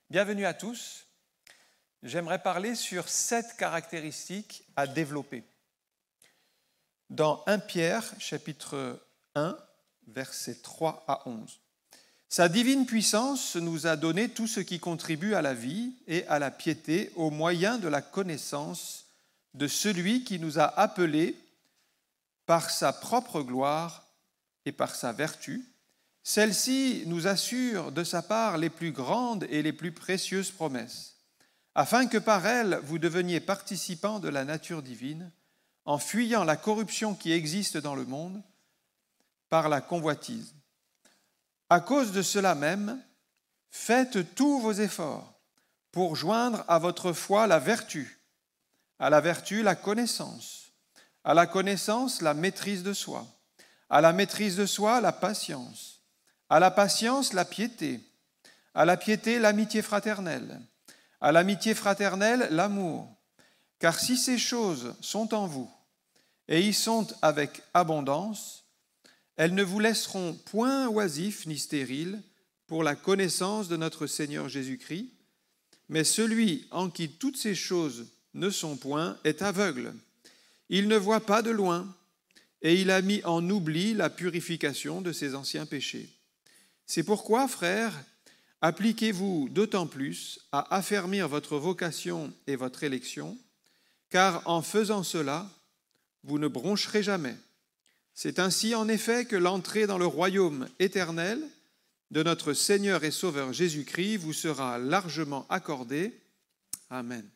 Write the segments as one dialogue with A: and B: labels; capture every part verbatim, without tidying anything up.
A: Bienvenue à tous. J'aimerais parler sur sept caractéristiques à développer. Dans premier Pierre, chapitre un, versets trois à onze. Sa divine puissance nous a donné tout ce qui contribue à la vie et à la piété au moyen de la connaissance de celui qui nous a appelés par sa propre gloire et par sa vertu. Celle-ci nous assure de sa part les plus grandes et les plus précieuses promesses, afin que par elles vous deveniez participants de la nature divine, en fuyant la corruption qui existe dans le monde par la convoitise. À cause de cela même, faites tous vos efforts pour joindre à votre foi la vertu, à la vertu la connaissance, à la connaissance la maîtrise de soi, à la maîtrise de soi la patience, à la patience, la piété, à la piété, l'amitié fraternelle, à l'amitié fraternelle, l'amour. Car si ces choses sont en vous, et y sont avec abondance, elles ne vous laisseront point oisifs ni stériles pour la connaissance de notre Seigneur Jésus-Christ, mais celui en qui toutes ces choses ne sont point est aveugle. Il ne voit pas de loin, et il a mis en oubli la purification de ses anciens péchés. C'est pourquoi, frères, appliquez-vous d'autant plus à affermir votre vocation et votre élection, car en faisant cela, vous ne broncherez jamais. C'est ainsi en effet que l'entrée dans le royaume éternel de notre Seigneur et Sauveur Jésus-Christ vous sera largement accordée. Amen.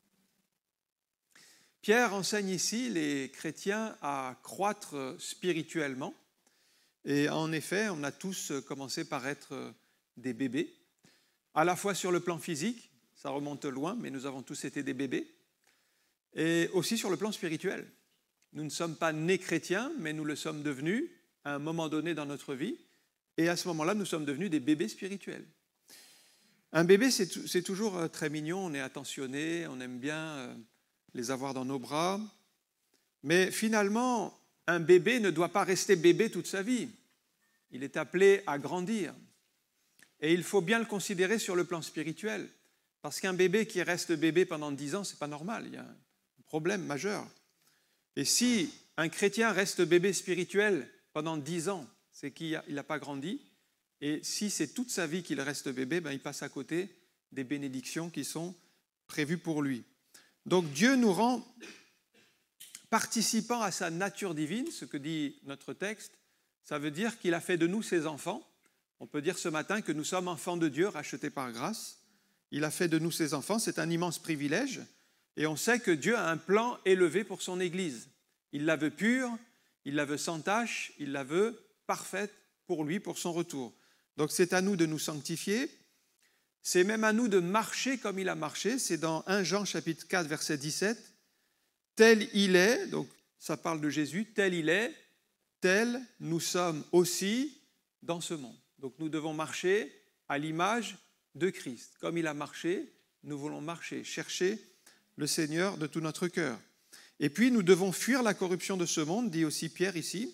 A: Pierre enseigne ici les chrétiens à croître spirituellement. Et en effet, on a tous commencé par être des bébés, à la fois sur le plan physique, ça remonte loin, mais nous avons tous été des bébés, et aussi sur le plan spirituel. Nous ne sommes pas nés chrétiens, mais nous le sommes devenus à un moment donné dans notre vie, et à ce moment-là, nous sommes devenus des bébés spirituels. Un bébé, c'est, c'est toujours très mignon, on est attentionné, on aime bien les avoir dans nos bras, mais finalement, un bébé ne doit pas rester bébé toute sa vie. Il est appelé à grandir. Et il faut bien le considérer sur le plan spirituel. Parce qu'un bébé qui reste bébé pendant dix ans, ce n'est pas normal. Il y a un problème majeur. Et si un chrétien reste bébé spirituel pendant dix ans, c'est qu'il n'a pas grandi. Et si c'est toute sa vie qu'il reste bébé, ben il passe à côté des bénédictions qui sont prévues pour lui. Donc Dieu nous rend participant à sa nature divine, ce que dit notre texte, ça veut dire qu'il a fait de nous ses enfants. On peut dire ce matin que nous sommes enfants de Dieu, rachetés par grâce. Il a fait de nous ses enfants, c'est un immense privilège. Et on sait que Dieu a un plan élevé pour son Église. Il la veut pure, il la veut sans tache, il la veut parfaite pour lui, pour son retour. Donc c'est à nous de nous sanctifier. C'est même à nous de marcher comme il a marché. C'est dans premier Jean chapitre quatre, verset dix-sept. Tel il est, donc ça parle de Jésus, tel il est, tel nous sommes aussi dans ce monde. Donc nous devons marcher à l'image de Christ. Comme il a marché, nous voulons marcher, chercher le Seigneur de tout notre cœur. Et puis nous devons fuir la corruption de ce monde, dit aussi Pierre ici.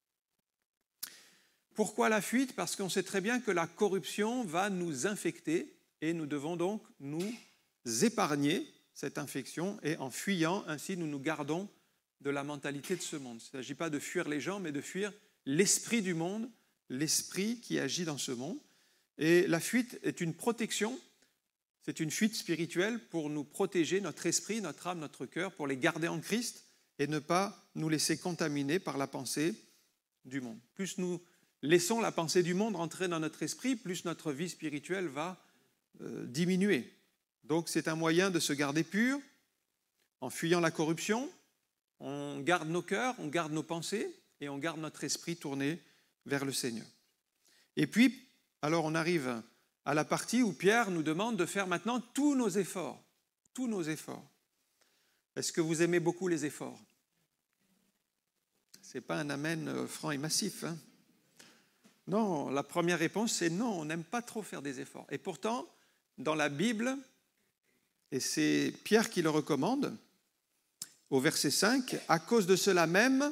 A: Pourquoi la fuite ? Parce qu'on sait très bien que la corruption va nous infecter et nous devons donc nous épargner cette infection, et en fuyant, ainsi nous nous gardons de la mentalité de ce monde. Il ne s'agit pas de fuir les gens, mais de fuir l'esprit du monde, l'esprit qui agit dans ce monde. Et la fuite est une protection, c'est une fuite spirituelle pour nous protéger notre esprit, notre âme, notre cœur, pour les garder en Christ et ne pas nous laisser contaminer par la pensée du monde. Plus nous laissons la pensée du monde entrer dans notre esprit, plus notre vie spirituelle va euh, diminuer. Donc c'est un moyen de se garder pur, en fuyant la corruption, on garde nos cœurs, on garde nos pensées et on garde notre esprit tourné vers le Seigneur. Et puis, alors on arrive à la partie où Pierre nous demande de faire maintenant tous nos efforts, tous nos efforts. Est-ce que vous aimez beaucoup les efforts ? Ce n'est pas un amen franc et massif, hein ? Non, la première réponse c'est non, on n'aime pas trop faire des efforts. Et pourtant, dans la Bible, et c'est Pierre qui le recommande, au verset cinq, « À cause de cela même,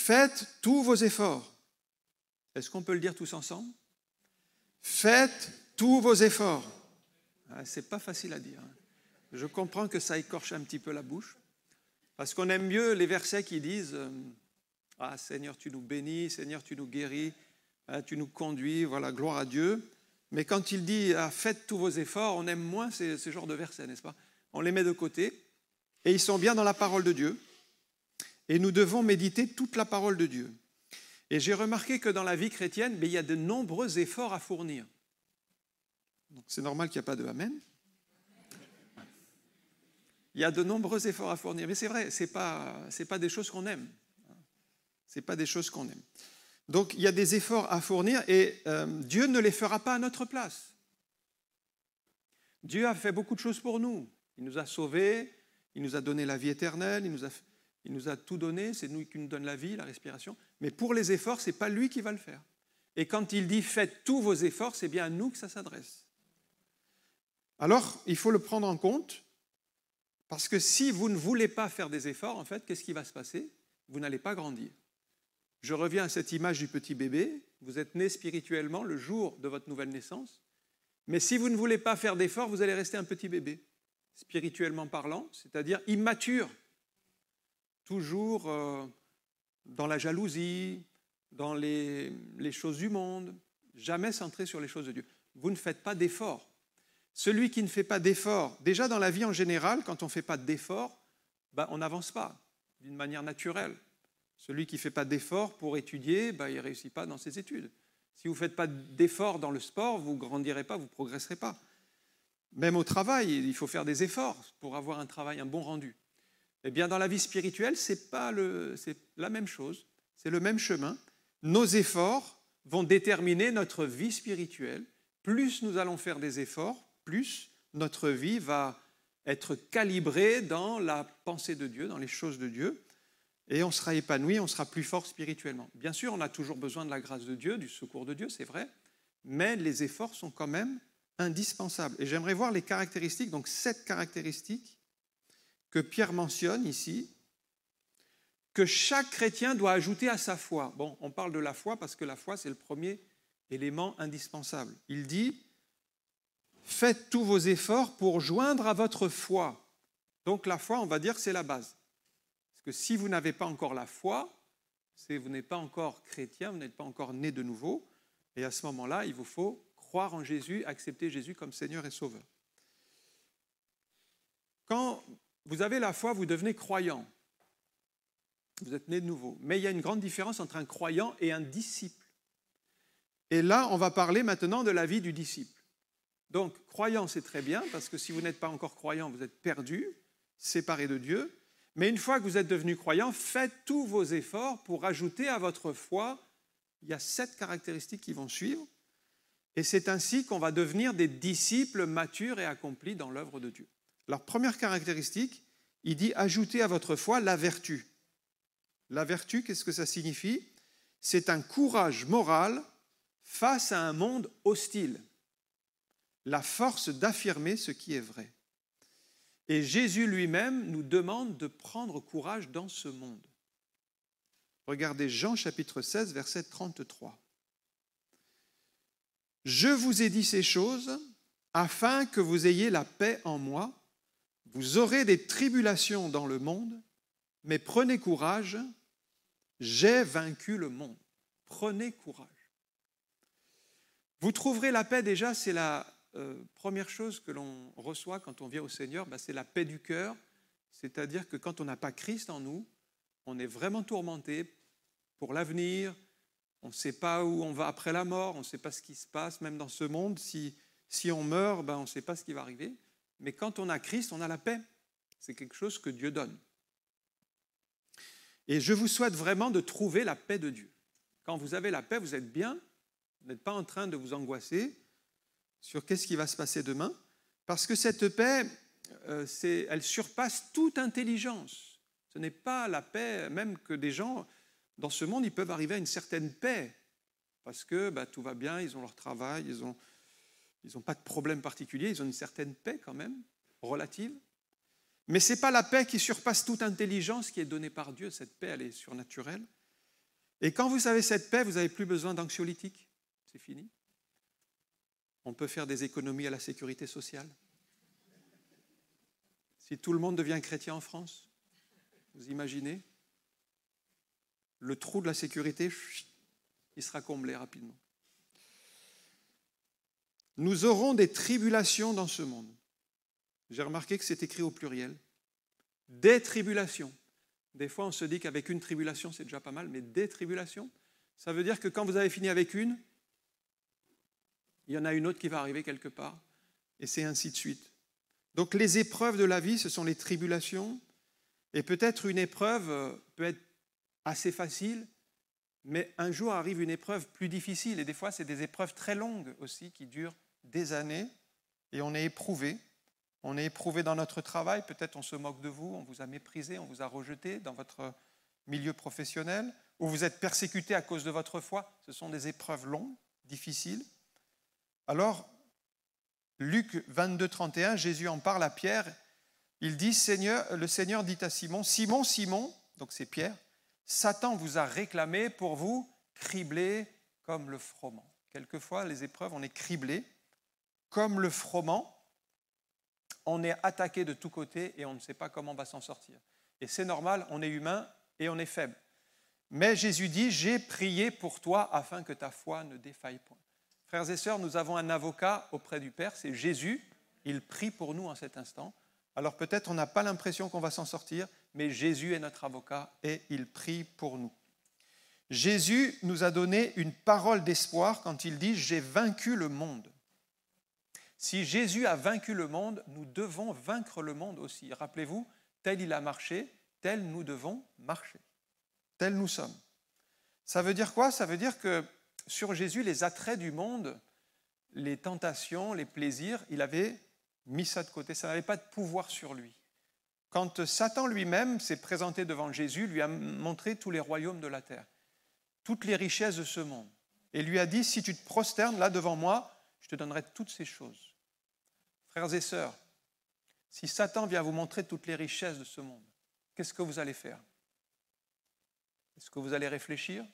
A: faites tous vos efforts. » Est-ce qu'on peut le dire tous ensemble ? Faites tous vos efforts. Ce n'est pas facile à dire. Je comprends que ça écorche un petit peu la bouche, parce qu'on aime mieux les versets qui disent « Ah Seigneur, tu nous bénis, Seigneur, tu nous guéris, tu nous conduis, voilà, gloire à Dieu ». Mais quand il dit ah, « Faites tous vos efforts », on aime moins ces, ces genres de versets, n'est-ce pas? On les met de côté, et ils sont bien dans la parole de Dieu. Et nous devons méditer toute la parole de Dieu. Et j'ai remarqué que dans la vie chrétienne, mais il y a de nombreux efforts à fournir. Donc c'est normal qu'il n'y a pas de amen. Il y a de nombreux efforts à fournir. Mais c'est vrai, ce n'est pas, c'est pas des choses qu'on aime. Ce n'est pas des choses qu'on aime. Donc il y a des efforts à fournir et euh, Dieu ne les fera pas à notre place. Dieu a fait beaucoup de choses pour nous. Il nous a sauvés, il nous a donné la vie éternelle, il nous a, il nous a tout donné, c'est nous qui nous donne la vie, la respiration. Mais pour les efforts, ce n'est pas lui qui va le faire. Et quand il dit « faites tous vos efforts », c'est bien à nous que ça s'adresse. Alors, il faut le prendre en compte, parce que si vous ne voulez pas faire des efforts, en fait, qu'est-ce qui va se passer? Vous n'allez pas grandir. Je reviens à cette image du petit bébé. Vous êtes né spirituellement le jour de votre nouvelle naissance. Mais si vous ne voulez pas faire d'efforts, vous allez rester un petit bébé, spirituellement parlant, c'est-à-dire immature. Toujours euh, dans la jalousie, dans les, les choses du monde, jamais centré sur les choses de Dieu. Vous ne faites pas d'efforts. Celui qui ne fait pas d'efforts, déjà dans la vie en général, quand on ne fait pas d'efforts, ben, on n'avance pas d'une manière naturelle. Celui qui ne fait pas d'efforts pour étudier, ben, il ne réussit pas dans ses études. Si vous ne faites pas d'efforts dans le sport, vous ne grandirez pas, vous ne progresserez pas. Même au travail, il faut faire des efforts pour avoir un travail, un bon rendu. Eh bien, dans la vie spirituelle, c'est pas le, c'est la même chose, c'est le même chemin. Nos efforts vont déterminer notre vie spirituelle. Plus nous allons faire des efforts, plus notre vie va être calibrée dans la pensée de Dieu, dans les choses de Dieu, et on sera épanoui, on sera plus fort spirituellement. Bien sûr, on a toujours besoin de la grâce de Dieu, du secours de Dieu, c'est vrai, mais les efforts sont quand même indispensables. Et j'aimerais voir les caractéristiques, donc sept caractéristiques que Pierre mentionne ici, que chaque chrétien doit ajouter à sa foi. Bon, on parle de la foi parce que la foi, c'est le premier élément indispensable. Il dit « Faites tous vos efforts pour joindre à votre foi ». Donc la foi, on va dire, c'est la base. Parce que si vous n'avez pas encore la foi, c'est vous n'êtes pas encore chrétien, vous n'êtes pas encore né de nouveau, et à ce moment-là, il vous faut croire en Jésus, accepter Jésus comme Seigneur et Sauveur. Quand vous avez la foi, vous devenez croyant. Vous êtes né de nouveau. Mais il y a une grande différence entre un croyant et un disciple. Et là, on va parler maintenant de la vie du disciple. Donc, croyant, c'est très bien, parce que si vous n'êtes pas encore croyant, vous êtes perdu, séparé de Dieu. Mais une fois que vous êtes devenu croyant, faites tous vos efforts pour ajouter à votre foi. Il y a sept caractéristiques qui vont suivre. Et c'est ainsi qu'on va devenir des disciples matures et accomplis dans l'œuvre de Dieu. Alors, première caractéristique, il dit « ajoutez à votre foi la vertu ». La vertu, qu'est-ce que ça signifie? C'est un courage moral face à un monde hostile. La force d'affirmer ce qui est vrai. Et Jésus lui-même nous demande de prendre courage dans ce monde. Regardez Jean chapitre seize, verset trente-trois. « Je vous ai dit ces choses afin que vous ayez la paix en moi. Vous aurez des tribulations dans le monde, mais prenez courage, j'ai vaincu le monde. » Prenez courage. Vous trouverez la paix déjà, c'est la euh, première chose que l'on reçoit quand on vient au Seigneur, ben c'est la paix du cœur, c'est-à-dire que quand on n'a pas Christ en nous, on est vraiment tourmenté pour l'avenir, on ne sait pas où on va après la mort, on ne sait pas ce qui se passe, même dans ce monde, si, si on meurt, ben on ne sait pas ce qui va arriver. Mais quand on a Christ, on a la paix. C'est quelque chose que Dieu donne. Et je vous souhaite vraiment de trouver la paix de Dieu. Quand vous avez la paix, vous êtes bien, vous n'êtes pas en train de vous angoisser sur qu'est-ce qui va se passer demain, parce que cette paix, euh, c'est, elle surpasse toute intelligence. Ce n'est pas la paix, même que des gens, dans ce monde, ils peuvent arriver à une certaine paix, parce que bah, tout va bien, ils ont leur travail, ils ont... Ils n'ont pas de problème particulier, ils ont une certaine paix quand même, relative. Mais ce n'est pas la paix qui surpasse toute intelligence qui est donnée par Dieu. Cette paix, elle est surnaturelle. Et quand vous avez cette paix, vous n'avez plus besoin d'anxiolytiques. C'est fini. on peut faire des économies à la sécurité sociale. Si tout le monde devient chrétien en France, vous imaginez? Le trou de la sécurité, il sera comblé rapidement. Nous aurons des tribulations dans ce monde. J'ai remarqué que c'est écrit au pluriel. Des tribulations. Des fois, on se dit qu'avec une tribulation, c'est déjà pas mal, mais des tribulations, ça veut dire que quand vous avez fini avec une, il y en a une autre qui va arriver quelque part, et c'est ainsi de suite. Donc les épreuves de la vie, ce sont les tribulations, et peut-être une épreuve peut être assez facile, mais un jour arrive une épreuve plus difficile, et des fois c'est des épreuves très longues aussi, qui durent des années, et on est éprouvé. On est éprouvé dans notre travail, peut-être on se moque de vous, on vous a méprisé, on vous a rejeté dans votre milieu professionnel, ou vous êtes persécuté à cause de votre foi. Ce sont des épreuves longues, difficiles. Alors, Luc vingt-deux, trente et un, Jésus en parle à Pierre. Il dit, Seigneur, le Seigneur dit à Simon, Simon, Simon, donc c'est Pierre, Satan vous a réclamé pour vous cribler comme le froment. Quelquefois, les épreuves, on est criblé comme le froment. On est attaqué de tous côtés et on ne sait pas comment on va s'en sortir. Et c'est normal, on est humain et on est faible. Mais Jésus dit, j'ai prié pour toi afin que ta foi ne défaille point. Frères et sœurs, nous avons un avocat auprès du Père, c'est Jésus. Il prie pour nous en cet instant. Alors peut-être on n'a pas l'impression qu'on va s'en sortir, mais Jésus est notre avocat et il prie pour nous. Jésus nous a donné une parole d'espoir quand il dit, j'ai vaincu le monde. Si Jésus a vaincu le monde, nous devons vaincre le monde aussi. Rappelez-vous, tel il a marché, tel nous devons marcher. Tel nous sommes. Ça veut dire quoi? Ça veut dire que sur Jésus, les attraits du monde, les tentations, les plaisirs, il avait mis ça de côté. Ça n'avait pas de pouvoir sur lui. Quand Satan lui-même s'est présenté devant Jésus, lui a montré tous les royaumes de la terre, toutes les richesses de ce monde, et lui a dit, si tu te prosternes là devant moi, je te donnerai toutes ces choses. Frères et sœurs, si Satan vient vous montrer toutes les richesses de ce monde, qu'est-ce que vous allez faire? Est-ce que vous allez réfléchir?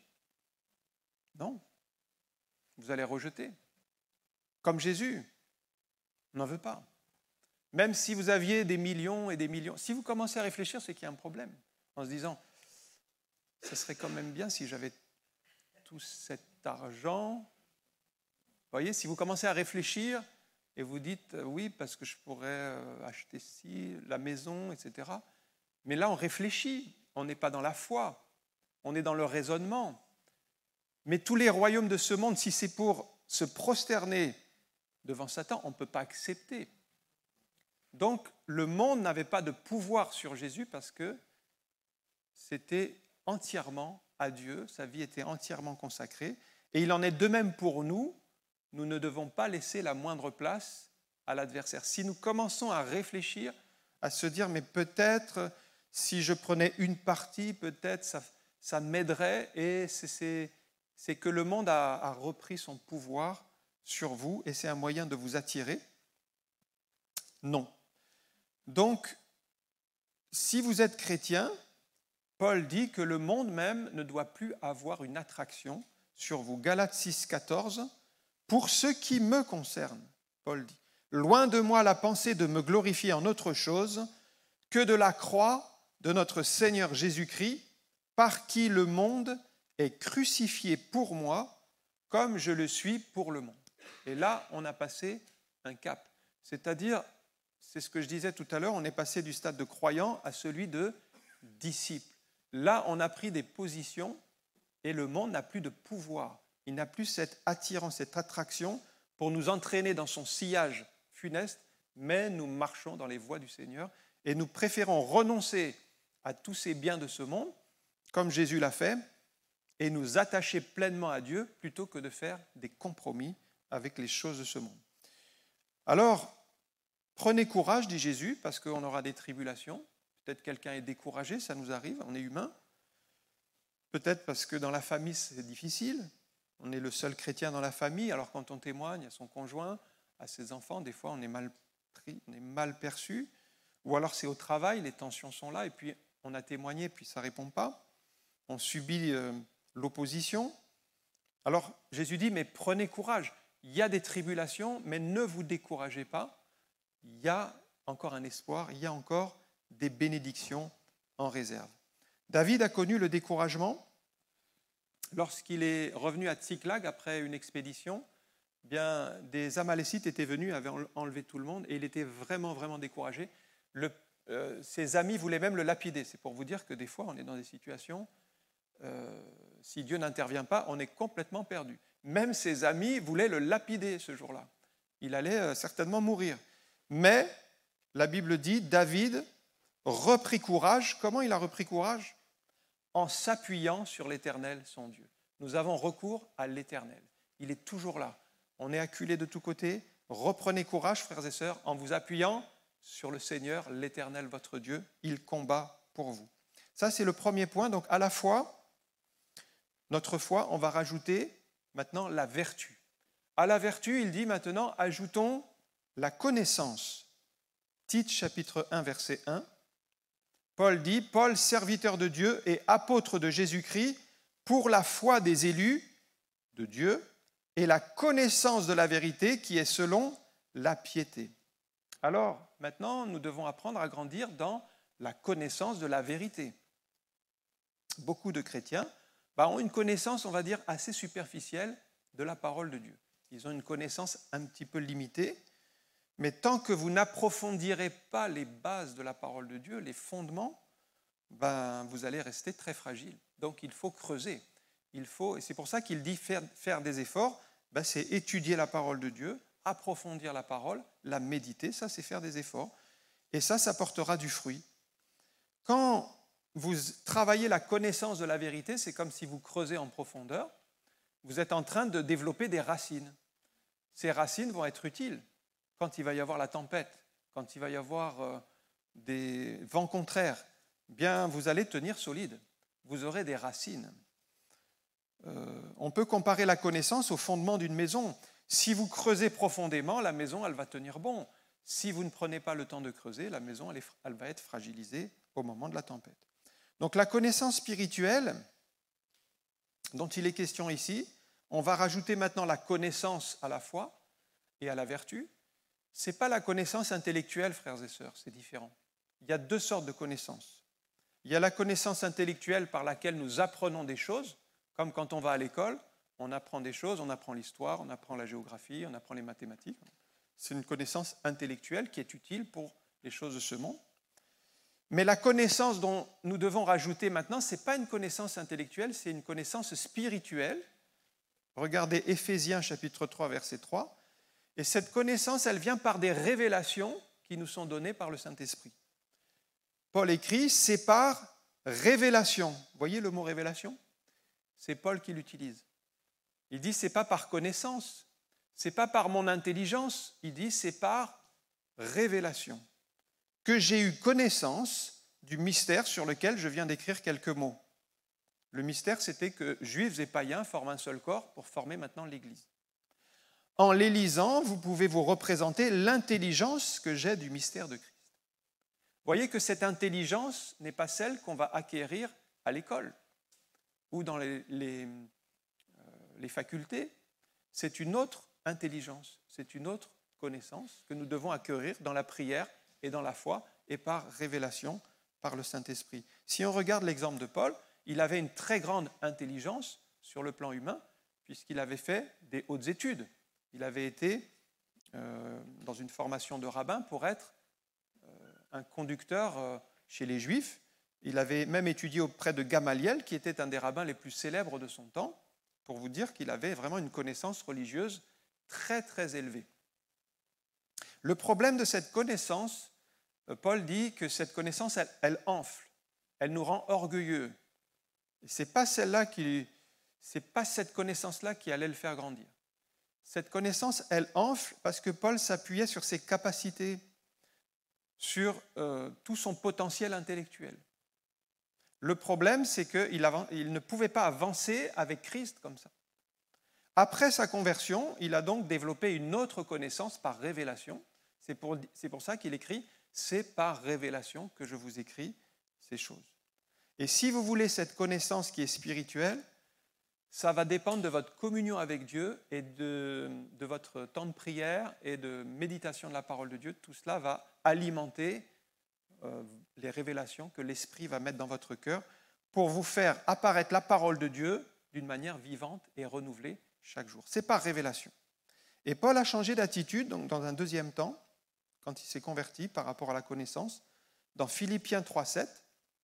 A: Non. Vous allez rejeter. Comme Jésus. On n'en veut pas. Même si vous aviez des millions et des millions, si vous commencez à réfléchir, c'est qu'il y a un problème. En se disant, ce serait quand même bien si j'avais tout cet argent. Vous voyez, si vous commencez à réfléchir, et vous dites, oui, parce que je pourrais acheter ci, la maison, et cetera. Mais là, on réfléchit, on n'est pas dans la foi, on est dans le raisonnement. Mais tous les royaumes de ce monde, si c'est pour se prosterner devant Satan, on ne peut pas accepter. Donc, le monde n'avait pas de pouvoir sur Jésus parce que c'était entièrement à Dieu, sa vie était entièrement consacrée. Et il en est de même pour nous. Nous ne devons pas laisser la moindre place à l'adversaire. Si nous commençons à réfléchir, à se dire, mais peut-être, si je prenais une partie, peut-être ça, ça m'aiderait, et c'est, c'est, c'est que le monde a, a repris son pouvoir sur vous, et c'est un moyen de vous attirer. Non. Donc, si vous êtes chrétien, Paul dit que le monde même ne doit plus avoir une attraction sur vous. Galates six, quatorze. Pour ce qui me concerne, Paul dit, loin de moi la pensée de me glorifier en autre chose que de la croix de notre Seigneur Jésus-Christ, par qui le monde est crucifié pour moi, comme je le suis pour le monde. Et là, on a passé un cap. C'est-à-dire, c'est ce que je disais tout à l'heure, on est passé du stade de croyant à celui de disciple. Là, on a pris des positions et le monde n'a plus de pouvoir. Il n'a plus cette attirance, cette attraction pour nous entraîner dans son sillage funeste, mais nous marchons dans les voies du Seigneur et nous préférons renoncer à tous ces biens de ce monde, comme Jésus l'a fait, et nous attacher pleinement à Dieu plutôt que de faire des compromis avec les choses de ce monde. Alors, prenez courage, dit Jésus, parce qu'on aura des tribulations. Peut-être quelqu'un est découragé, ça nous arrive, on est humain. Peut-être parce que dans la famille, c'est difficile. On est le seul chrétien dans la famille, alors quand on témoigne à son conjoint, à ses enfants, des fois on est mal pris, on est mal perçu. Ou alors c'est au travail, les tensions sont là, et puis on a témoigné, puis ça ne répond pas. On subit euh, l'opposition. Alors Jésus dit, mais prenez courage. Il il y a des tribulations, mais ne vous découragez pas. Il y a encore un espoir, il y a encore des bénédictions en réserve. David a connu le découragement lorsqu'il est revenu à Tsiklag après une expédition. Bien, des Amalécites étaient venus, avaient enlevé tout le monde, et il était vraiment, vraiment découragé. Le, euh, ses amis voulaient même le lapider. C'est pour vous dire que des fois, on est dans des situations, euh, si Dieu n'intervient pas, on est complètement perdu. Même ses amis voulaient le lapider ce jour-là. Il allait euh, certainement mourir. Mais, la Bible dit, David reprit courage. Comment il a repris courage ? En s'appuyant sur l'Éternel, son Dieu. Nous avons recours à l'Éternel. Il est toujours là. On est acculé de tous côtés. Reprenez courage, frères et sœurs, en vous appuyant sur le Seigneur, l'Éternel, votre Dieu. Il combat pour vous. Ça, c'est le premier point. Donc, à la fois, notre foi, on va rajouter maintenant la vertu. À la vertu, il dit maintenant, ajoutons la connaissance. Tite, chapitre un, verset un. Paul dit, Paul, serviteur de Dieu et apôtre de Jésus-Christ, pour la foi des élus de Dieu et la connaissance de la vérité qui est selon la piété. Alors, maintenant, nous devons apprendre à grandir dans la connaissance de la vérité. Beaucoup de chrétiens bah, ont une connaissance, on va dire, assez superficielle de la parole de Dieu. Ils ont une connaissance un petit peu limitée, mais tant que vous n'approfondirez pas les bases de la parole de Dieu, les fondements, ben, vous allez rester très fragile. Donc il faut creuser. Il faut, et c'est pour ça qu'il dit faire, faire des efforts, ben, c'est étudier la parole de Dieu, approfondir la parole, la méditer, ça c'est faire des efforts. Et ça, ça portera du fruit. Quand vous travaillez la connaissance de la vérité, c'est comme si vous creusez en profondeur, vous êtes en train de développer des racines. Ces racines vont être utiles quand il va y avoir la tempête, quand il va y avoir euh, des vents contraires. Bien, vous allez tenir solide. Vous aurez des racines. Euh, on peut comparer la connaissance au fondement d'une maison. Si vous creusez profondément, la maison, elle va tenir bon. Si vous ne prenez pas le temps de creuser, la maison, elle, est, elle va être fragilisée au moment de la tempête. Donc la connaissance spirituelle dont il est question ici, on va rajouter maintenant la connaissance à la foi et à la vertu. Ce n'est pas la connaissance intellectuelle, frères et sœurs, c'est différent. Il y a deux sortes de connaissances. Il y a la connaissance intellectuelle par laquelle nous apprenons des choses, comme quand on va à l'école, on apprend des choses, on apprend l'histoire, on apprend la géographie, on apprend les mathématiques. C'est une connaissance intellectuelle qui est utile pour les choses de ce monde. Mais la connaissance dont nous devons rajouter maintenant, ce n'est pas une connaissance intellectuelle, c'est une connaissance spirituelle. Regardez Éphésiens chapitre trois, verset trois. Et cette connaissance, elle vient par des révélations qui nous sont données par le Saint-Esprit. Paul écrit, c'est par révélation. Vous voyez le mot révélation ? C'est Paul qui l'utilise. Il dit, ce n'est pas par connaissance, ce n'est pas par mon intelligence, il dit, c'est par révélation. Que j'ai eu connaissance du mystère sur lequel je viens d'écrire quelques mots. Le mystère, c'était que juifs et païens forment un seul corps pour former maintenant l'Église. En les lisant, vous pouvez vous représenter l'intelligence que j'ai du mystère de Christ. Vous voyez que cette intelligence n'est pas celle qu'on va acquérir à l'école ou dans les, les, euh, les facultés. C'est une autre intelligence, c'est une autre connaissance que nous devons acquérir dans la prière et dans la foi, et par révélation, par le Saint-Esprit. Si on regarde l'exemple de Paul, il avait une très grande intelligence sur le plan humain, puisqu'il avait fait des hautes études. Il avait été euh, dans une formation de rabbin pour être euh, un conducteur euh, chez les Juifs. Il avait même étudié auprès de Gamaliel, qui était un des rabbins les plus célèbres de son temps, pour vous dire qu'il avait vraiment une connaissance religieuse très, très élevée. Le problème de cette connaissance, Paul dit que cette connaissance, elle, elle enfle, elle nous rend orgueilleux. Ce n'est pas celle-là qui, c'est pas cette connaissance-là qui allait le faire grandir. Cette connaissance, elle enfle parce que Paul s'appuyait sur ses capacités, sur euh, tout son potentiel intellectuel. Le problème, c'est qu'il avant, il ne pouvait pas avancer avec Christ comme ça. Après sa conversion, il a donc développé une autre connaissance par révélation. C'est pour, c'est pour ça qu'il écrit « C'est par révélation que je vous écris ces choses ». Et si vous voulez cette connaissance qui est spirituelle, ça va dépendre de votre communion avec Dieu et de, de votre temps de prière et de méditation de la parole de Dieu. Tout cela va alimenter euh, les révélations que l'Esprit va mettre dans votre cœur pour vous faire apparaître la parole de Dieu d'une manière vivante et renouvelée chaque jour. C'est par révélation. Et Paul a changé d'attitude donc dans un deuxième temps, quand il s'est converti par rapport à la connaissance. Dans Philippiens trois, sept,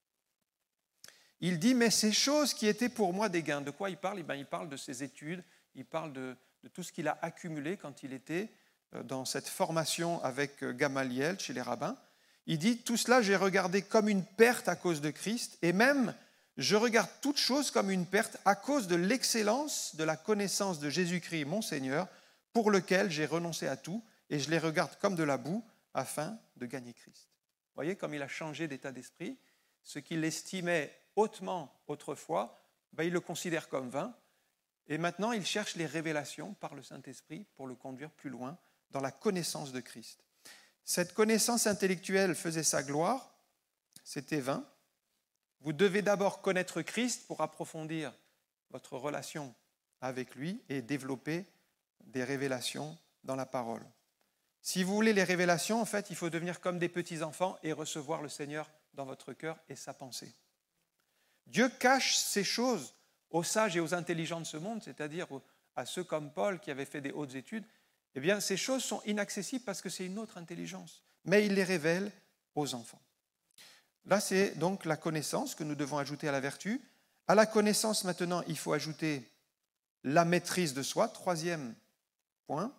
A: il dit « Mais ces choses qui étaient pour moi des gains », de quoi il parle ? Eh bien, il parle de ses études, il parle de, de tout ce qu'il a accumulé quand il était dans cette formation avec Gamaliel chez les rabbins. Il dit « Tout cela, j'ai regardé comme une perte à cause de Christ, et même je regarde toute chose comme une perte à cause de l'excellence de la connaissance de Jésus-Christ, mon Seigneur, pour lequel j'ai renoncé à tout, et je les regarde comme de la boue, afin de gagner Christ. » Vous voyez comme il a changé d'état d'esprit. Ce qu'il estimait hautement autrefois, ben, il le considère comme vain. Et maintenant, il cherche les révélations par le Saint-Esprit pour le conduire plus loin dans la connaissance de Christ. Cette connaissance intellectuelle faisait sa gloire, c'était vain. Vous devez d'abord connaître Christ pour approfondir votre relation avec lui et développer des révélations dans la parole. Si vous voulez les révélations, en fait, il faut devenir comme des petits-enfants et recevoir le Seigneur dans votre cœur et sa pensée. Dieu cache ces choses aux sages et aux intelligents de ce monde, c'est-à-dire à ceux comme Paul qui avaient fait des hautes études. Eh bien, ces choses sont inaccessibles parce que c'est une autre intelligence, mais il les révèle aux enfants. Là, c'est donc la connaissance que nous devons ajouter à la vertu. À la connaissance, maintenant, il faut ajouter la maîtrise de soi, troisième point.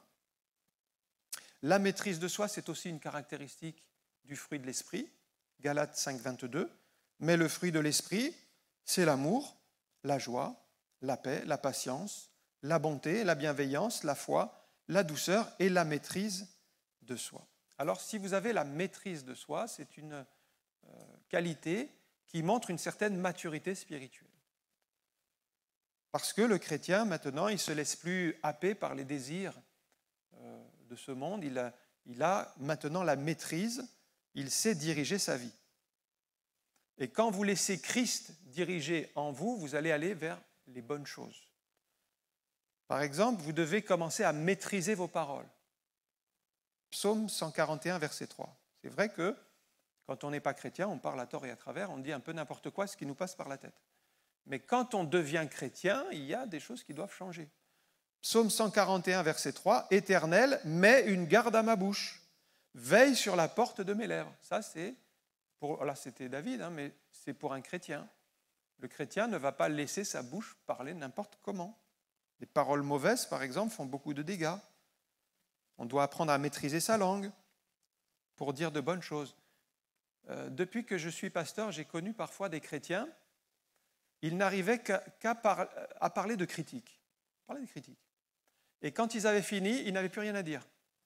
A: La maîtrise de soi, c'est aussi une caractéristique du fruit de l'esprit, Galates cinq, vingt-deux. Mais le fruit de l'esprit, c'est l'amour, la joie, la paix, la patience, la bonté, la bienveillance, la foi, la douceur et la maîtrise de soi. Alors, si vous avez la maîtrise de soi, c'est une euh, qualité qui montre une certaine maturité spirituelle. Parce que le chrétien, maintenant, il ne se laisse plus happer par les désirs euh, de ce monde. Il a, il a maintenant la maîtrise, il sait diriger sa vie. Et quand vous laissez Christ diriger en vous, vous allez aller vers les bonnes choses. Par exemple, vous devez commencer à maîtriser vos paroles. Psaume cent quarante et un, verset trois. C'est vrai que quand on n'est pas chrétien, on parle à tort et à travers, on dit un peu n'importe quoi, ce qui nous passe par la tête. Mais quand on devient chrétien, il y a des choses qui doivent changer. Psaume cent quarante et un, verset trois. « Éternel, mets une garde à ma bouche, veille sur la porte de mes lèvres. » Ça, c'est pour, là, c'était David, hein, mais c'est pour un chrétien. Le chrétien ne va pas laisser sa bouche parler n'importe comment. Les paroles mauvaises, par exemple, font beaucoup de dégâts. On doit apprendre à maîtriser sa langue pour dire de bonnes choses. Euh, depuis que je suis pasteur, j'ai connu parfois des chrétiens, ils n'arrivaient qu'à, qu'à par, à parler de critiques. Parler de critiques. Et quand ils avaient fini, ils n'avaient plus rien à dire.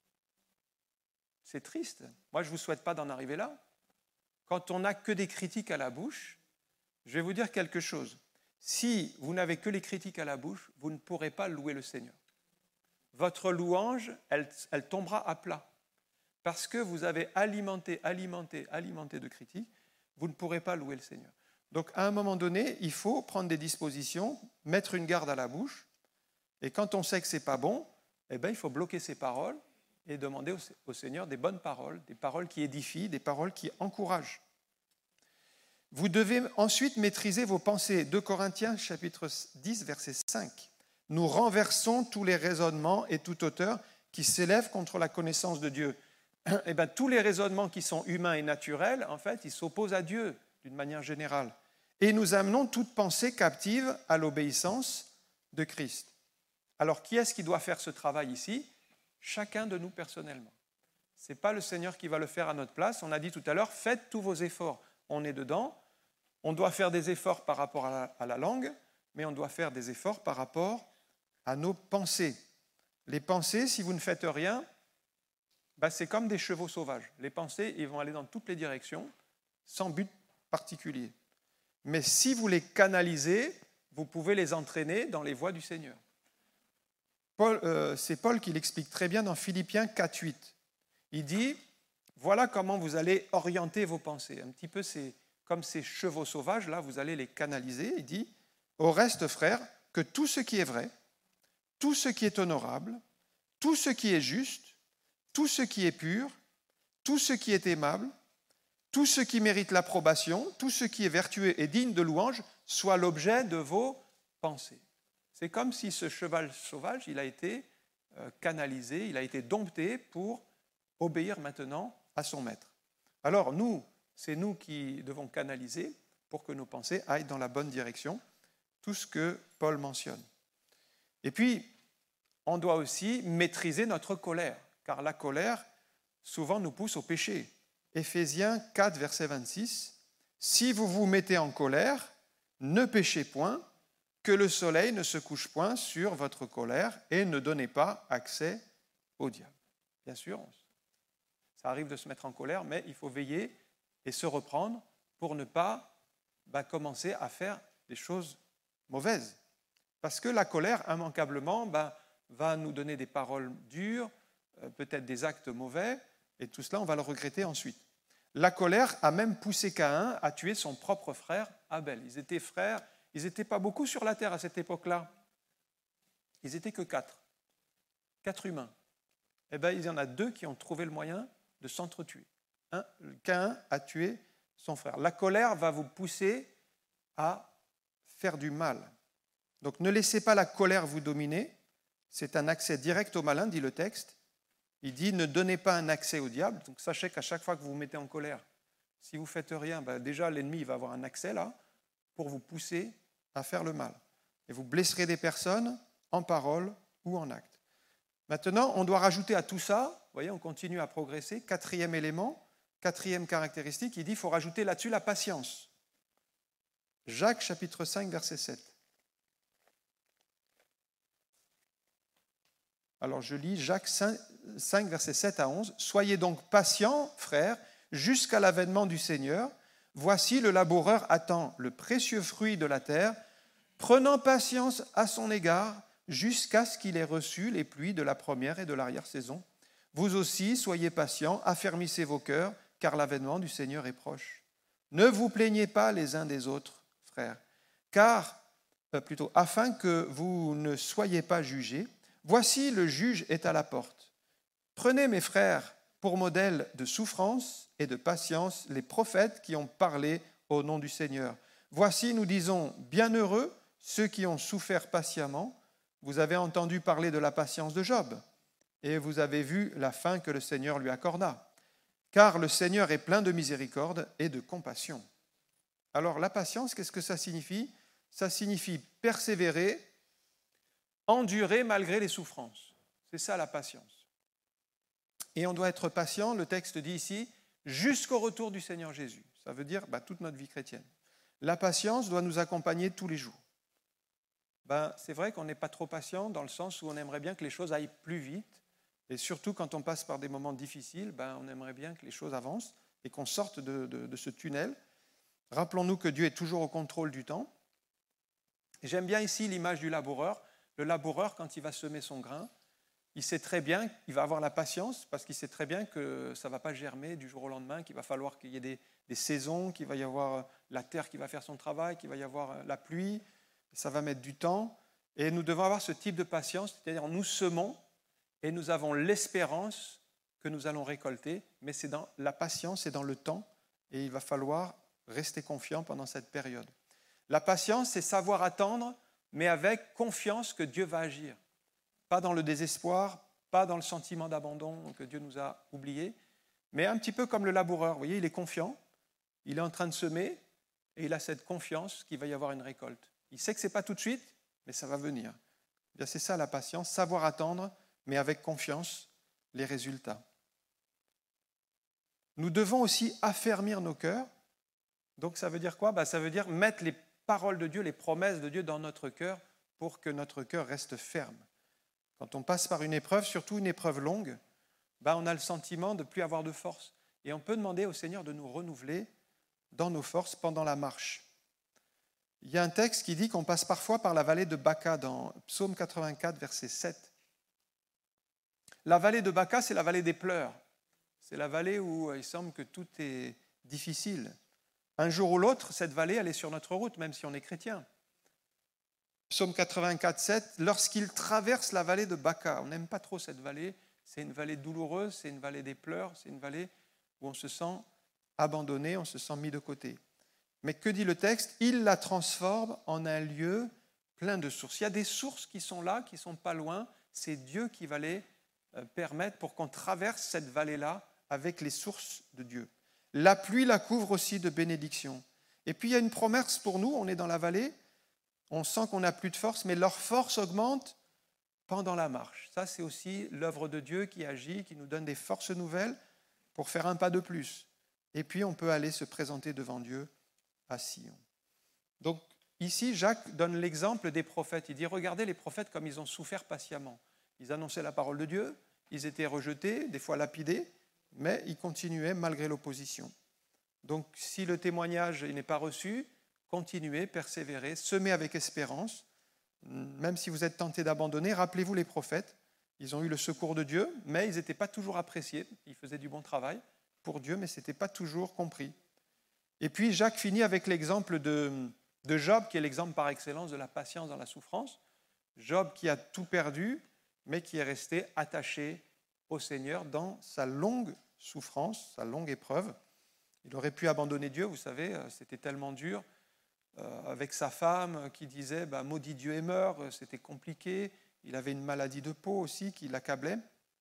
A: C'est triste. Moi, je ne vous souhaite pas d'en arriver là. Quand on n'a que des critiques à la bouche, je vais vous dire quelque chose. Si vous n'avez que les critiques à la bouche, vous ne pourrez pas louer le Seigneur. Votre louange, elle, elle tombera à plat. Parce que vous avez alimenté, alimenté, alimenté de critiques, vous ne pourrez pas louer le Seigneur. Donc, à un moment donné, il faut prendre des dispositions, mettre une garde à la bouche, et quand on sait que ce n'est pas bon, eh bien, il faut bloquer ses paroles et demander au, au Seigneur des bonnes paroles, des paroles qui édifient, des paroles qui encouragent. Vous devez ensuite maîtriser vos pensées. deux Corinthiens, chapitre dix, verset cinq. « Nous renversons tous les raisonnements et toute hauteur qui s'élèvent contre la connaissance de Dieu. » Eh bien, tous les raisonnements qui sont humains et naturels, en fait, ils s'opposent à Dieu d'une manière générale. Et nous amenons toute pensée captive à l'obéissance de Christ. Alors, qui est-ce qui doit faire ce travail ici ? Chacun de nous personnellement. Ce n'est pas le Seigneur qui va le faire à notre place. On a dit tout à l'heure, faites tous vos efforts. On est dedans. On doit faire des efforts par rapport à la, à la langue, mais on doit faire des efforts par rapport à nos pensées. Les pensées, si vous ne faites rien, ben c'est comme des chevaux sauvages. Les pensées, ils vont aller dans toutes les directions, sans but particulier. Mais si vous les canalisez, vous pouvez les entraîner dans les voies du Seigneur. Paul, euh, c'est Paul qui l'explique très bien dans Philippiens quatre, huit. Il dit, voilà comment vous allez orienter vos pensées. Un petit peu c'est comme ces chevaux sauvages, là, vous allez les canaliser. Il dit, au reste, frères, que que tout ce qui est vrai, tout ce qui est honorable, tout ce qui est juste, tout ce qui est pur, tout ce qui est aimable, tout ce qui mérite l'approbation, tout ce qui est vertueux et digne de louange, soit l'objet de vos pensées. C'est comme si ce cheval sauvage, il a été euh, canalisé, il a été dompté pour obéir maintenant à son maître. Alors nous, c'est nous qui devons canaliser pour que nos pensées aillent dans la bonne direction, tout ce que Paul mentionne. Et puis, on doit aussi maîtriser notre colère, car la colère, souvent, nous pousse au péché. Éphésiens quatre, verset vingt-six, « Si vous vous mettez en colère, ne péchez point, que le soleil ne se couche point sur votre colère et ne donnez pas accès au diable. » Bien sûr, ça arrive de se mettre en colère, mais il faut veiller et se reprendre pour ne pas bah, commencer à faire des choses mauvaises. Parce que la colère, immanquablement, bah, va nous donner des paroles dures, euh, peut-être des actes mauvais, et tout cela, on va le regretter ensuite. La colère a même poussé Caïn à tuer son propre frère Abel. Ils étaient frères, ils n'étaient pas beaucoup sur la terre à cette époque-là. Ils n'étaient que quatre. Quatre humains. Eh bien, il y en a deux qui ont trouvé le moyen de s'entretuer. Un, Caïn a tué son frère. La colère va vous pousser à faire du mal. Donc ne laissez pas la colère vous dominer. C'est un accès direct au malin, dit le texte. Il dit ne donnez pas un accès au diable. Donc sachez qu'à chaque fois que vous vous mettez en colère, si vous ne faites rien, ben déjà l'ennemi va avoir un accès là pour vous pousser à faire le mal. Et vous blesserez des personnes en parole ou en acte. Maintenant, on doit rajouter à tout ça, vous voyez, on continue à progresser. Quatrième élément, quatrième caractéristique, il dit qu'il faut rajouter là-dessus la patience. Jacques chapitre cinq, verset sept. Alors je lis Jacques cinq, versets sept à onze. « Soyez donc patients, frères, jusqu'à l'avènement du Seigneur. Voici le laboureur attend le précieux fruit de la terre, prenant patience à son égard jusqu'à ce qu'il ait reçu les pluies de la première et de l'arrière-saison. Vous aussi, soyez patients, affermissez vos cœurs, car l'avènement du Seigneur est proche. Ne vous plaignez pas les uns des autres, frères, car, euh, plutôt, afin que vous ne soyez pas jugés, voici le juge est à la porte. Prenez, mes frères, pour modèle de souffrance et de patience les prophètes qui ont parlé au nom du Seigneur. Voici, nous disons, bienheureux ceux qui ont souffert patiemment. Vous avez entendu parler de la patience de Job, et vous avez vu la fin que le Seigneur lui accorda. Car le Seigneur est plein de miséricorde et de compassion. » Alors la patience, qu'est-ce que ça signifie ? Ça signifie persévérer, endurer malgré les souffrances. C'est ça la patience. Et on doit être patient, le texte dit ici, jusqu'au retour du Seigneur Jésus. Ça veut dire bah, toute notre vie chrétienne. La patience doit nous accompagner tous les jours. Ben, c'est vrai qu'on n'est pas trop patient dans le sens où on aimerait bien que les choses aillent plus vite. Et surtout quand on passe par des moments difficiles, ben, on aimerait bien que les choses avancent et qu'on sorte de, de, de ce tunnel. Rappelons-nous que Dieu est toujours au contrôle du temps. Et j'aime bien ici l'image du laboureur. Le laboureur, quand il va semer son grain, il sait très bien, il va avoir la patience parce qu'il sait très bien que ça ne va pas germer du jour au lendemain, qu'il va falloir qu'il y ait des, des saisons, qu'il va y avoir la terre qui va faire son travail, qu'il va y avoir la pluie. Ça va mettre du temps. Et nous devons avoir ce type de patience, c'est-à-dire nous semons et nous avons l'espérance que nous allons récolter, mais c'est dans la patience, c'est dans le temps, et il va falloir rester confiant pendant cette période. La patience, c'est savoir attendre, mais avec confiance que Dieu va agir. Pas dans le désespoir, pas dans le sentiment d'abandon que Dieu nous a oublié, mais un petit peu comme le laboureur. Vous voyez, il est confiant, il est en train de semer, et il a cette confiance qu'il va y avoir une récolte. Il sait que ce n'est pas tout de suite, mais ça va venir. Bien, c'est ça la patience, savoir attendre, mais avec confiance, les résultats. Nous devons aussi affermir nos cœurs. Donc ça veut dire quoi ? Ben, ça veut dire mettre les paroles de Dieu, les promesses de Dieu dans notre cœur pour que notre cœur reste ferme. Quand on passe par une épreuve, surtout une épreuve longue, ben, on a le sentiment de ne plus avoir de force. Et on peut demander au Seigneur de nous renouveler dans nos forces pendant la marche. Il y a un texte qui dit qu'on passe parfois par la vallée de Baca dans Psaume quatre-vingt-quatre, verset sept. La vallée de Baca, c'est la vallée des pleurs. C'est la vallée où il semble que tout est difficile. Un jour ou l'autre, cette vallée, elle est sur notre route, même si on est chrétien. Psaume quatre-vingt-quatre, sept, lorsqu'il traverse la vallée de Baca, on n'aime pas trop cette vallée, c'est une vallée douloureuse, c'est une vallée des pleurs, c'est une vallée où on se sent abandonné, on se sent mis de côté. Mais que dit le texte? Il la transforme en un lieu plein de sources. Il y a des sources qui sont là, qui ne sont pas loin, c'est Dieu qui va les permettre pour qu'on traverse cette vallée-là avec les sources de Dieu. La pluie la couvre aussi de bénédictions. Et puis il y a une promesse pour nous, on est dans la vallée, on sent qu'on n'a plus de force, mais leur force augmente pendant la marche. Ça, c'est aussi l'œuvre de Dieu qui agit, qui nous donne des forces nouvelles pour faire un pas de plus. Et puis, on peut aller se présenter devant Dieu à Sion. Donc, ici, Jacques donne l'exemple des prophètes. Il dit, regardez les prophètes comme ils ont souffert patiemment. Ils annonçaient la parole de Dieu, ils étaient rejetés, des fois lapidés, mais ils continuaient malgré l'opposition. Donc, si le témoignage n'est pas reçu, continuez, persévérez, semez avec espérance. Même si vous êtes tenté d'abandonner, rappelez-vous les prophètes. Ils ont eu le secours de Dieu, mais ils n'étaient pas toujours appréciés. Ils faisaient du bon travail pour Dieu, mais ce n'était pas toujours compris. Et puis, Jacques finit avec l'exemple de, de Job, qui est l'exemple par excellence de la patience dans la souffrance. Job qui a tout perdu, mais qui est resté attaché au Seigneur dans sa longue souffrance, sa longue épreuve. Il aurait pu abandonner Dieu, vous savez, c'était tellement dur. Euh, avec sa femme qui disait bah, « maudit Dieu et meurs », c'était compliqué. Il avait une maladie de peau aussi qui l'accablait.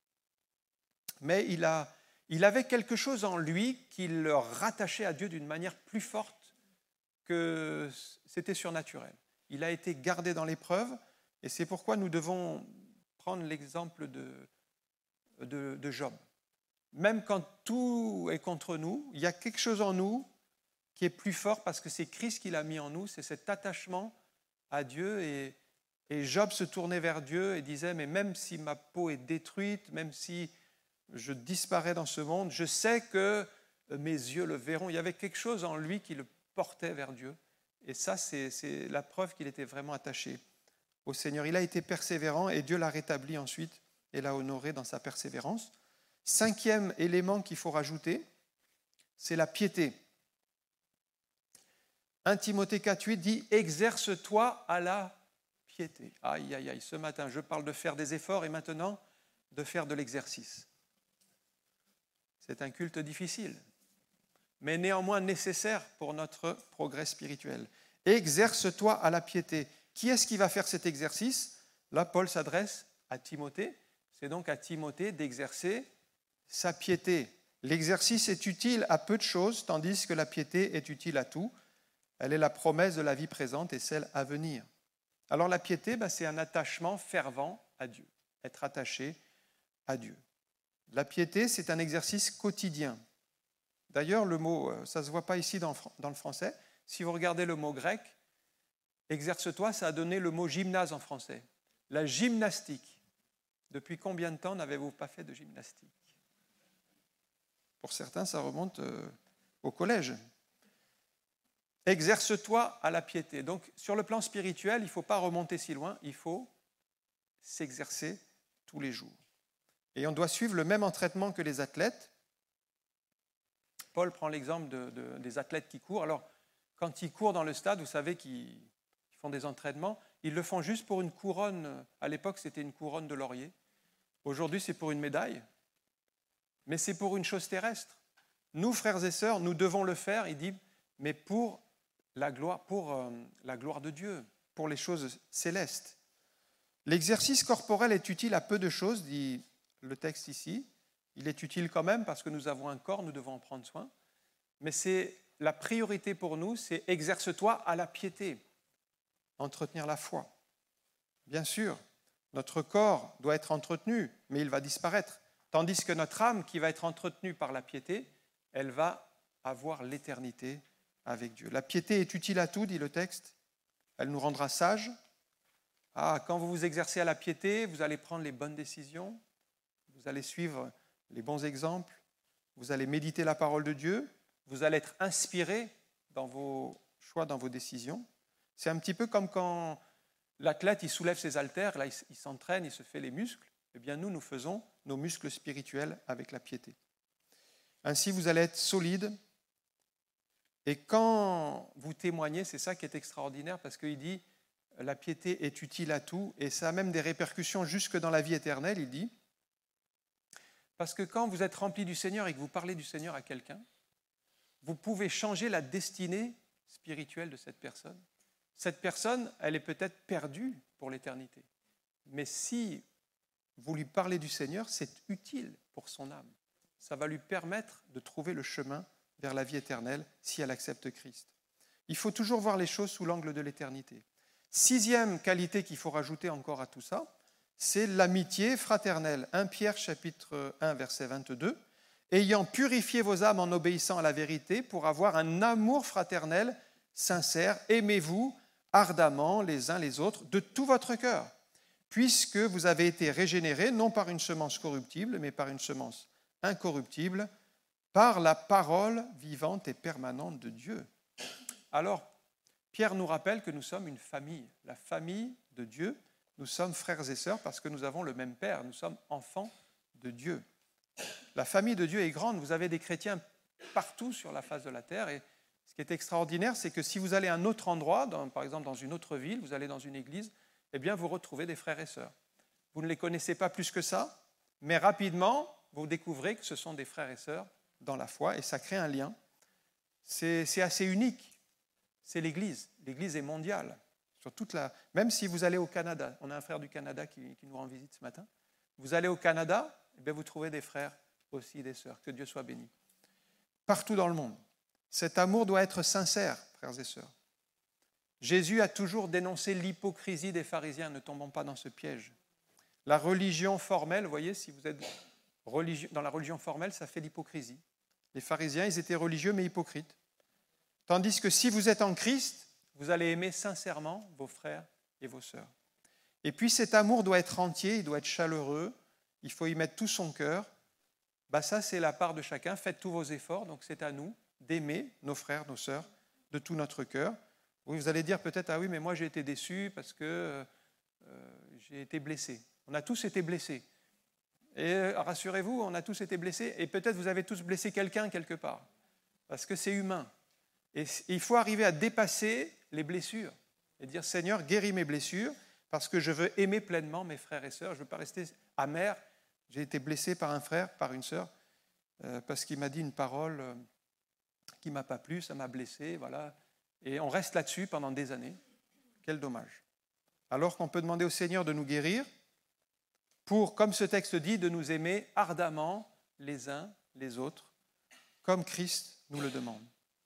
A: Mais il, a, il avait quelque chose en lui qui le rattachait à Dieu d'une manière plus forte que c'était surnaturel. Il a été gardé dans l'épreuve et c'est pourquoi nous devons prendre l'exemple de, de, de Job. Même quand tout est contre nous, il y a quelque chose en nous qui est plus fort parce que c'est Christ qui l'a mis en nous, c'est cet attachement à Dieu. Et, et Job se tournait vers Dieu et disait, mais même si ma peau est détruite, même si je disparais dans ce monde, je sais que mes yeux le verront. Il y avait quelque chose en lui qui le portait vers Dieu. Et ça, c'est, c'est la preuve qu'il était vraiment attaché au Seigneur. Il a été persévérant et Dieu l'a rétabli ensuite et l'a honoré dans sa persévérance. Cinquième élément qu'il faut rajouter, c'est la piété. un Timothée quatre huit dit « Exerce-toi à la piété ». Aïe, aïe, aïe, ce matin, je parle de faire des efforts et maintenant de faire de l'exercice. C'est un culte difficile, mais néanmoins nécessaire pour notre progrès spirituel. « Exerce-toi à la piété ». Qui est-ce qui va faire cet exercice? Là, Paul s'adresse à Timothée. C'est donc à Timothée d'exercer sa piété. L'exercice est utile à peu de choses, tandis que la piété est utile à tout. Elle est la promesse de la vie présente et celle à venir. Alors la piété, ben, c'est un attachement fervent à Dieu, être attaché à Dieu. La piété, c'est un exercice quotidien. D'ailleurs, le mot, ça ne se voit pas ici dans, dans le français. Si vous regardez le mot grec, exerce-toi, ça a donné le mot gymnase en français. La gymnastique. Depuis combien de temps n'avez-vous pas fait de gymnastique? Pour certains, ça remonte au collège. Exerce-toi à la piété. Donc, sur le plan spirituel, il ne faut pas remonter si loin, il faut s'exercer tous les jours. Et on doit suivre le même entraînement que les athlètes. Paul prend l'exemple de, de, des athlètes qui courent. Alors, quand ils courent dans le stade, vous savez qu'ils font des entraînements, ils le font juste pour une couronne. À l'époque, c'était une couronne de laurier. Aujourd'hui, c'est pour une médaille. Mais c'est pour une chose terrestre. Nous, frères et sœurs, nous devons le faire, il dit, mais pour la gloire, pour euh, la gloire de Dieu, pour les choses célestes. L'exercice corporel est utile à peu de choses, dit le texte ici. Il est utile quand même parce que nous avons un corps, nous devons en prendre soin. Mais c'est la priorité pour nous, c'est exerce-toi à la piété, entretenir la foi. Bien sûr, notre corps doit être entretenu, mais il va disparaître. Tandis que notre âme, qui va être entretenue par la piété, elle va avoir l'éternité avec Dieu. La piété est utile à tout, dit le texte. Elle nous rendra sages. Ah, quand vous vous exercez à la piété, vous allez prendre les bonnes décisions, vous allez suivre les bons exemples, vous allez méditer la parole de Dieu, vous allez être inspiré dans vos choix, dans vos décisions. C'est un petit peu comme quand l'athlète il soulève ses haltères, là il s'entraîne, il se fait les muscles. Eh bien nous, nous faisons nos muscles spirituels avec la piété. Ainsi, vous allez être solide. Et quand vous témoignez, c'est ça qui est extraordinaire, parce qu'il dit la piété est utile à tout, et ça a même des répercussions jusque dans la vie éternelle, il dit. Parce que quand vous êtes rempli du Seigneur et que vous parlez du Seigneur à quelqu'un, vous pouvez changer la destinée spirituelle de cette personne. Cette personne, elle est peut-être perdue pour l'éternité. Mais si vous lui parlez du Seigneur, c'est utile pour son âme. Ça va lui permettre de trouver le chemin vers la vie éternelle si elle accepte Christ. Il faut toujours voir les choses sous l'angle de l'éternité. Sixième qualité qu'il faut rajouter encore à tout ça, c'est l'amitié fraternelle. premier Pierre chapitre un, verset vingt-deux. « Ayant purifié vos âmes en obéissant à la vérité pour avoir un amour fraternel sincère, aimez-vous ardemment les uns les autres de tout votre cœur, puisque vous avez été régénérés non par une semence corruptible, mais par une semence incorruptible, par la parole vivante et permanente de Dieu. » Alors, Pierre nous rappelle que nous sommes une famille, la famille de Dieu. Nous sommes frères et sœurs parce que nous avons le même Père, nous sommes enfants de Dieu. La famille de Dieu est grande, vous avez des chrétiens partout sur la face de la terre, et ce qui est extraordinaire, c'est que si vous allez à un autre endroit, dans, par exemple dans une autre ville, vous allez dans une église, eh bien vous retrouvez des frères et sœurs. Vous ne les connaissez pas plus que ça, mais rapidement, vous découvrez que ce sont des frères et sœurs dans la foi, et ça crée un lien. C'est, c'est assez unique. C'est l'Église. L'Église est mondiale. Sur toute la... Même si vous allez au Canada, on a un frère du Canada qui, qui nous rend visite ce matin, vous allez au Canada, eh bien vous trouvez des frères aussi, des sœurs. Que Dieu soit béni. Partout dans le monde. Cet amour doit être sincère, frères et sœurs. Jésus a toujours dénoncé l'hypocrisie des pharisiens. Ne tombons pas dans ce piège. La religion formelle, vous voyez, si vous êtes religieux, dans la religion formelle, ça fait l'hypocrisie. Les pharisiens, ils étaient religieux mais hypocrites. Tandis que si vous êtes en Christ, vous allez aimer sincèrement vos frères et vos sœurs. Et puis cet amour doit être entier, il doit être chaleureux, il faut y mettre tout son cœur. Bah ça, c'est la part de chacun, faites tous vos efforts, donc c'est à nous d'aimer nos frères, nos sœurs, de tout notre cœur. Oui, vous allez dire peut-être, ah oui, mais moi j'ai été déçu parce que euh, j'ai été blessé. On a tous été blessés. Et euh, rassurez-vous, on a tous été blessés, et peut-être vous avez tous blessé quelqu'un quelque part, parce que c'est humain. Et il faut arriver à dépasser les blessures et dire, Seigneur, guéris mes blessures, parce que je veux aimer pleinement mes frères et sœurs. Je ne veux pas rester amer. J'ai été blessé par un frère, par une sœur, euh, parce qu'il m'a dit une parole euh, qui ne m'a pas plu, ça m'a blessé, voilà. Et on reste là-dessus pendant des années. Quel dommage. Alors qu'on peut demander au Seigneur de nous guérir pour, comme ce texte dit, de nous aimer ardemment les uns les autres, comme Christ nous le demande.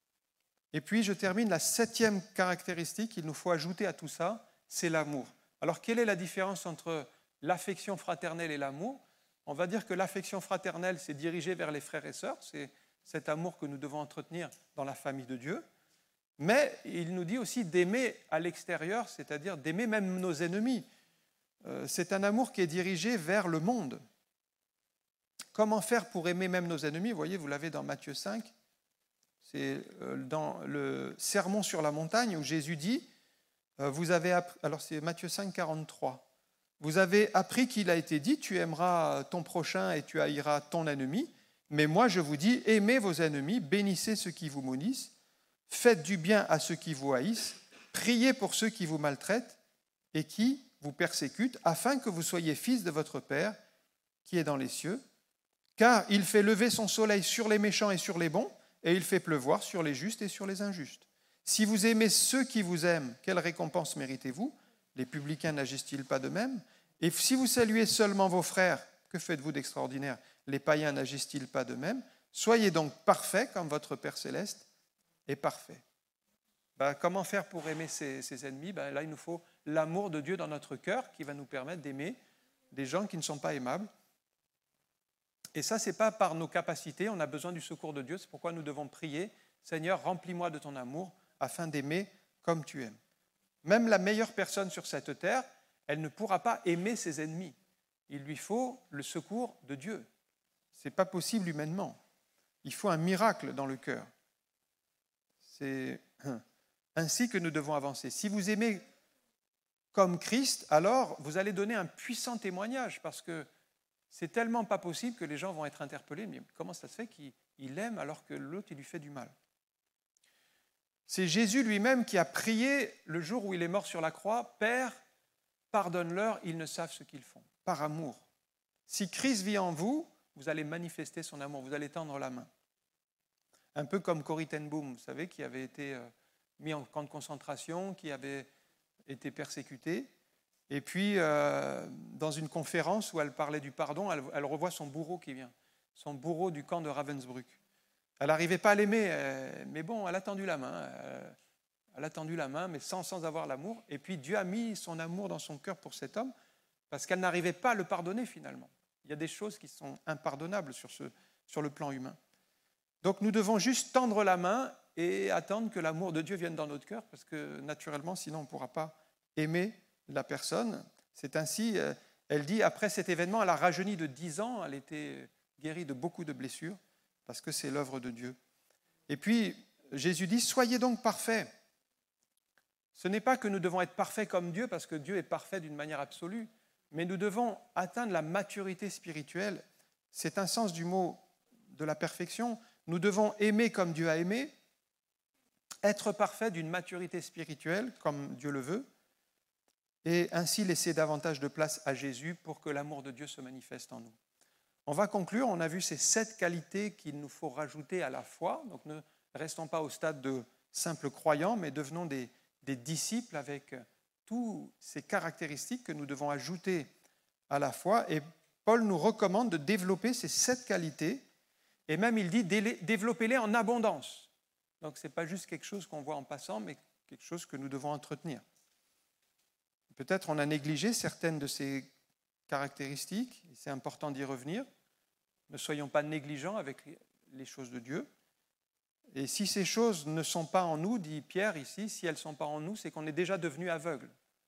A: Et puis, je termine, la septième caractéristique qu'il nous faut ajouter à tout ça, c'est l'amour. Alors, quelle est la différence entre l'affection fraternelle et l'amour ? On va dire que l'affection fraternelle, c'est dirigé vers les frères et sœurs, c'est cet amour que nous devons entretenir dans la famille de Dieu. Mais il nous dit aussi d'aimer à l'extérieur, c'est-à-dire d'aimer même nos ennemis. Euh, c'est un amour qui est dirigé vers le monde. Comment faire pour aimer même nos ennemis ? Vous voyez, vous l'avez dans Matthieu cinq. C'est dans le sermon sur la montagne où Jésus dit, vous avez appris, alors c'est Matthieu cinq, quarante-trois, vous avez appris qu'il a été dit, tu aimeras ton prochain et tu haïras ton ennemi, mais moi je vous dis, aimez vos ennemis, bénissez ceux qui vous maudissent, faites du bien à ceux qui vous haïssent, priez pour ceux qui vous maltraitent et qui vous persécutent, afin que vous soyez fils de votre Père qui est dans les cieux, car il fait lever son soleil sur les méchants et sur les bons, et il fait pleuvoir sur les justes et sur les injustes. Si vous aimez ceux qui vous aiment, quelle récompense méritez-vous ? Les publicains n'agissent-ils pas de même ? Et si vous saluez seulement vos frères, que faites-vous d'extraordinaire ? Les païens n'agissent-ils pas de même ? Soyez donc parfaits comme votre Père céleste est parfait. Ben, comment faire pour aimer ses, ses ennemis ? Ben, là, il nous faut l'amour de Dieu dans notre cœur qui va nous permettre d'aimer des gens qui ne sont pas aimables. Et ça, ce n'est pas par nos capacités, on a besoin du secours de Dieu, c'est pourquoi nous devons prier, Seigneur, remplis-moi de ton amour, afin d'aimer comme tu aimes. Même la meilleure personne sur cette terre, elle ne pourra pas aimer ses ennemis. Il lui faut le secours de Dieu. Ce n'est pas possible humainement. Il faut un miracle dans le cœur. C'est ainsi que nous devons avancer. Si vous aimez comme Christ, alors vous allez donner un puissant témoignage, parce que c'est tellement pas possible que les gens vont être interpellés. Mais comment ça se fait qu'il aime alors que l'autre, il lui fait du mal ? C'est Jésus lui-même qui a prié le jour où il est mort sur la croix, « Père, pardonne-leur, ils ne savent ce qu'ils font », par amour. Si Christ vit en vous, vous allez manifester son amour, vous allez tendre la main. Un peu comme Corrie ten Boom, vous savez, qui avait été mis en camp de concentration, qui avait été persécuté. Et puis, euh, dans une conférence où elle parlait du pardon, elle, elle revoit son bourreau qui vient, son bourreau du camp de Ravensbrück. Elle n'arrivait pas à l'aimer, euh, mais bon, elle a tendu la main. Euh, elle a tendu la main, mais sans, sans avoir l'amour. Et puis, Dieu a mis son amour dans son cœur pour cet homme, parce qu'elle n'arrivait pas à le pardonner finalement. Il y a des choses qui sont impardonnables sur, ce, sur le plan humain. Donc, nous devons juste tendre la main et attendre que l'amour de Dieu vienne dans notre cœur, parce que naturellement, sinon, on ne pourra pas aimer la personne. C'est ainsi, elle dit, après cet événement, elle a rajeuni de dix ans, elle était guérie de beaucoup de blessures, parce que c'est l'œuvre de Dieu. Et puis, Jésus dit, soyez donc parfaits. Ce n'est pas que nous devons être parfaits comme Dieu, parce que Dieu est parfait d'une manière absolue, mais nous devons atteindre la maturité spirituelle. C'est un sens du mot de la perfection. Nous devons aimer comme Dieu a aimé, être parfaits d'une maturité spirituelle, comme Dieu le veut, et ainsi laisser davantage de place à Jésus pour que l'amour de Dieu se manifeste en nous. On va conclure, on a vu ces sept qualités qu'il nous faut rajouter à la foi, donc ne restons pas au stade de simples croyants, mais devenons des, des disciples avec toutes ces caractéristiques que nous devons ajouter à la foi, et Paul nous recommande de développer ces sept qualités, et même il dit développez-les en abondance. Donc ce n'est pas juste quelque chose qu'on voit en passant, mais quelque chose que nous devons entretenir. Peut-être on a négligé certaines de ces caractéristiques, c'est important d'y revenir. Ne soyons pas négligents avec les choses de Dieu. Et si ces choses ne sont pas en nous, dit Pierre ici, si elles ne sont pas en nous, c'est qu'on est déjà devenu aveugle.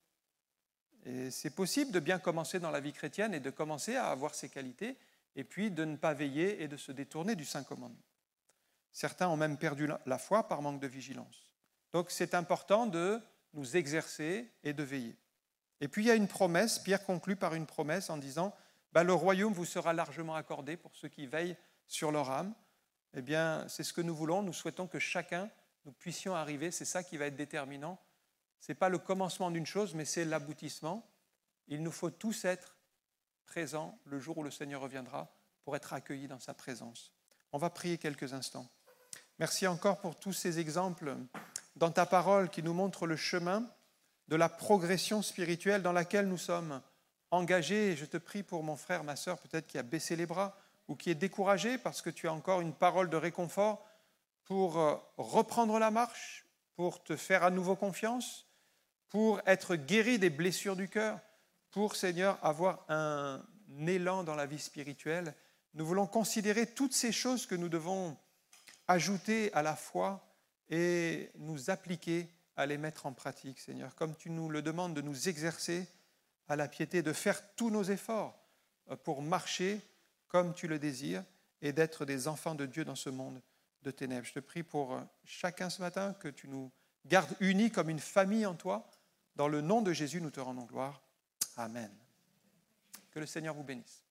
A: Et c'est possible de bien commencer dans la vie chrétienne et de commencer à avoir ces qualités, et puis de ne pas veiller et de se détourner du Saint Commandement. Certains ont même perdu la foi par manque de vigilance. Donc c'est important de nous exercer et de veiller. Et puis il y a une promesse, Pierre conclut par une promesse en disant bah, « Le royaume vous sera largement accordé pour ceux qui veillent sur leur âme ». Eh bien, c'est ce que nous voulons. Nous souhaitons que chacun, nous puissions arriver. C'est ça qui va être déterminant. Ce n'est pas le commencement d'une chose, mais c'est l'aboutissement. Il nous faut tous être présents le jour où le Seigneur reviendra pour être accueillis dans sa présence. On va prier quelques instants. Merci encore pour tous ces exemples dans ta parole qui nous montrent le chemin de la progression spirituelle dans laquelle nous sommes engagés. Et je te prie pour mon frère, ma sœur, peut-être qui a baissé les bras ou qui est découragé parce que tu as encore une parole de réconfort pour reprendre la marche, pour te faire à nouveau confiance, pour être guéri des blessures du cœur, pour, Seigneur, avoir un élan dans la vie spirituelle. Nous voulons considérer toutes ces choses que nous devons ajouter à la foi et nous appliquer à les mettre en pratique, Seigneur, comme tu nous le demandes de nous exercer à la piété, de faire tous nos efforts pour marcher comme tu le désires et d'être des enfants de Dieu dans ce monde de ténèbres. Je te prie pour chacun ce matin que tu nous gardes unis comme une famille en toi. Dans le nom de Jésus, nous te rendons gloire. Amen. Que le Seigneur vous bénisse.